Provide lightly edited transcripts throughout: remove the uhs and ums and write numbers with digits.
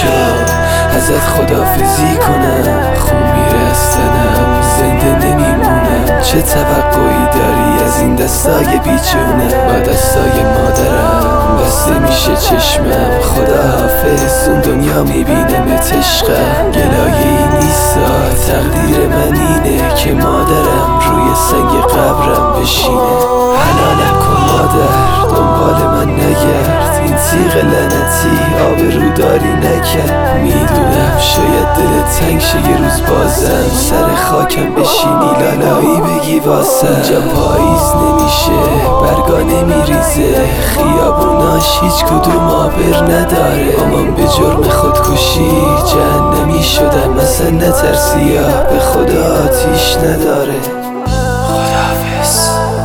شد ازت خداحافظی کنم، خون میره از تنم، زنده نمیمونم. چه توقعی داری از این دستای بیجونم؟ با دستای مادرم بسته میشه چشمم. خداحافظ، اون دنیا میبینمت عشقم. گلایه‌ای نیستا، تقدیر من اینه که مادرم روی سنگ قبرم بشینه. حلالم کن مادر، دنبال من نگرد، این تیغ لعنتی آبروداری نکرد. میدونم شاید دلت تنگ شه یه روز بازم سر خاکم بشینی لالایی بگی واسم. اینجا پاییز نمیشه، برگا نمیریزه، خیابوناش هیچ کدوم آبر نداره. مامان به جرم خودکشی جهنمی شدم، اصلا نترسیا به خدا آتیش نداره. خداحافظ،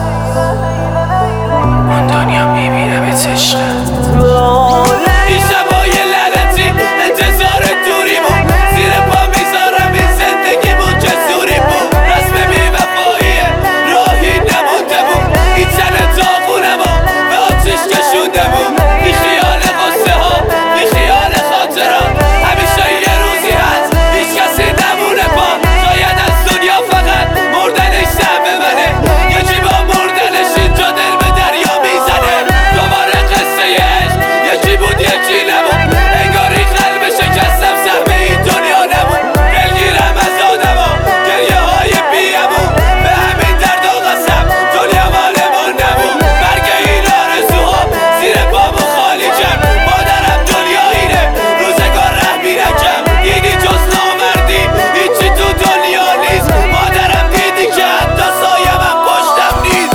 اون دنیا میبینمت عشقم. این شبای لعنتی انتظار دوری بود، زیر پا میذارم این زندگی بود جسوری بود. رسم بی‌وفاییه، راهی نمونده بود، این تن داغونم و به آتیش کشونده بود. بی خیال قصه ها، بی خیال خاطرات، همیشه یه روزی هست هیچ کسی نمونه پا. شاید از دنیا فقط مردنش سهم منه، یکی با مردنش اینجا دل به دریا میزنه. دوباره قصه عشق، یکی بود یکی نبود، انگاری قلب شکستم سهم این دنیا نبود. دلگیرم از آدما، گریه های بی‌امون، به همین درد و قسم دنیا مال ما نبود. مرگ این آرزوها زیر پامو خالی کرد. مادرم دنیا اینه، روزگار رحمی نکرد. دیدی جز نامردی هیچی تو دنیا نیست. مادرم دیدی که حتی سایه من پشتم نیست.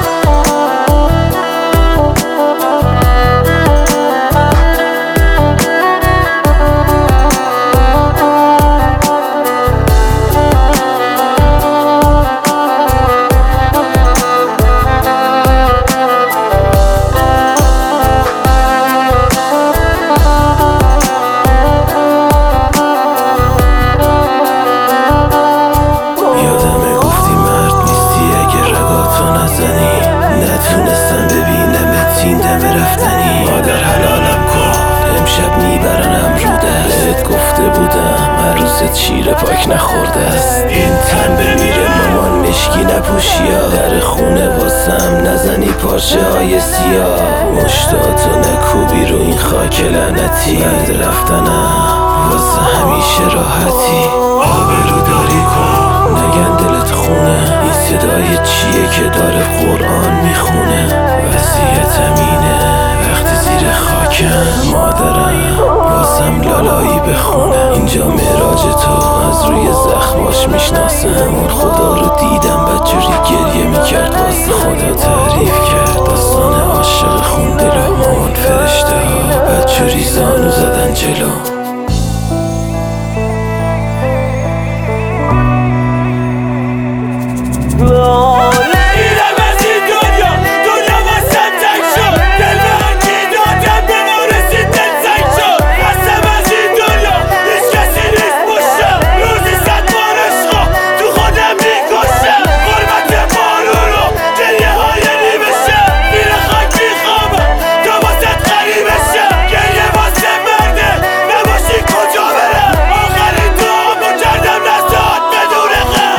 یادمه گفتی مرد نیستی اگه رگاتو نزنی، نتونستم ببینمت این دم رفتنی. مادر حلالم کن، امشب میبرنم رو دست. بهت گفته بودم هر روزت شیر پاک نخورده است. این تن بمیره مامان مشکی نپوشیا، در خونه واسم نزنی پارچه های سیاه. مشتاتو نکوبی رو این خاک لعنتی، بعد رفتنم واسه همیشه راحتی. آبرو داری کن، نگن دلت خونه، این صدای چیه که داره قرآن میخونه؟ وصیتم اینه وقتی زیر خاکم مادرم واسم لالایی بخونه. اینجا معراج تو از روی زخماش میشناسم. اون خدا رو دیدم بدجوری گریه میکرد واسه خدا تعریف کرد داستان عاشق خون دلو. مامان فرشته ها بدجوری زانو زدن جلو. میرم از این دنیا، دنیا واسم تنگ شد. دل به هر کی دادم به ما رسید دل سنگ شد. هستم از این دنیا، هیچ کسی نیست پشتم. روزی 100 بار عشقا تو خودم میکشم. غربت بارون و گریه های نیمه شب، زیر خاک میخوابم تا واسط غریبه شم. گریه واسه مرده، نباشی کجا برم؟ آخرین دعامو کردم نزداد بدون غم.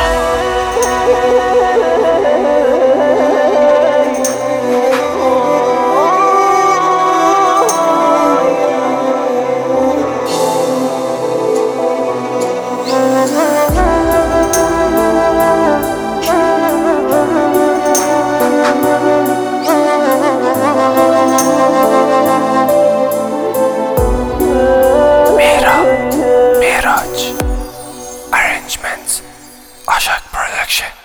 Miraj Arrangements Ashak Production.